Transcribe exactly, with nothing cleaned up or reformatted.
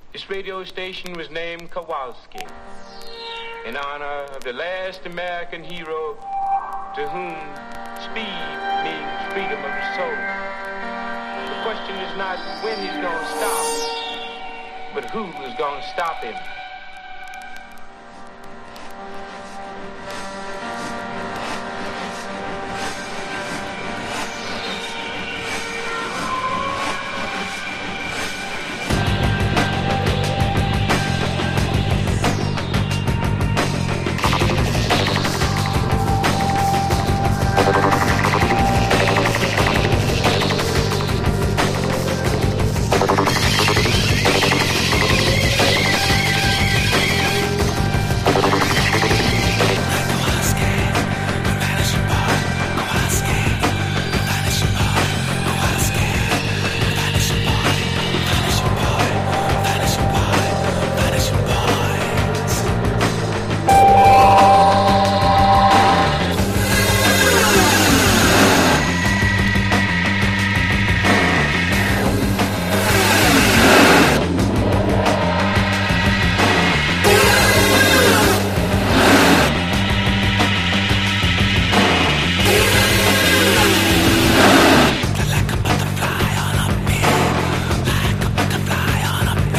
This radio station was named Kowalski in honor of the last American hero to whom speed means freedom of the soul. The question is not when he's gonna stop, but who is gonna stop him.